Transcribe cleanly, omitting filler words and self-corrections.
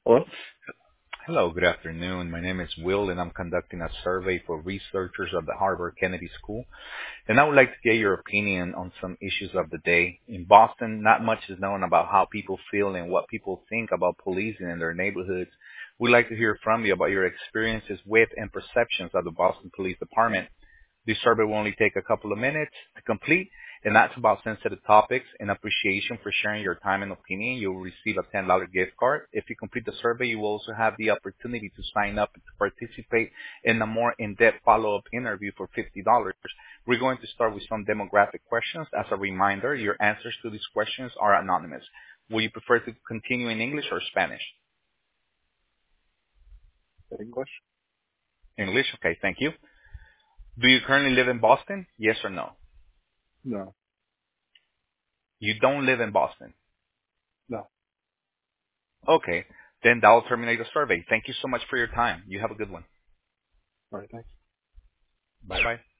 Hello? Hello, good afternoon. My name is Will, and I'm conducting a survey for researchers of the Harvard Kennedy School. And I would like to get your opinion on some issues of the day. In Boston, not much is known about how people feel and what people think about policing in their neighborhoods. We'd like to hear from you about your experiences with and perceptions of the Boston Police Department. This survey will only take a couple of minutes to complete, and that's about sensitive topics. In appreciation for sharing your time and opinion, you will receive a $10 gift card. If you complete the survey, you will also have the opportunity to sign up to participate in a more in-depth follow-up interview for $50. We're going to start with some demographic questions. As a reminder, your answers to these questions are anonymous. Will you prefer to continue in English or Spanish? English? English, okay, thank you. Do you currently live in Boston? Yes or no? No. You don't live in Boston. No. Okay, then that will terminate the survey. Thank you so much for your time. You have a good one. All right, thanks. Bye-bye.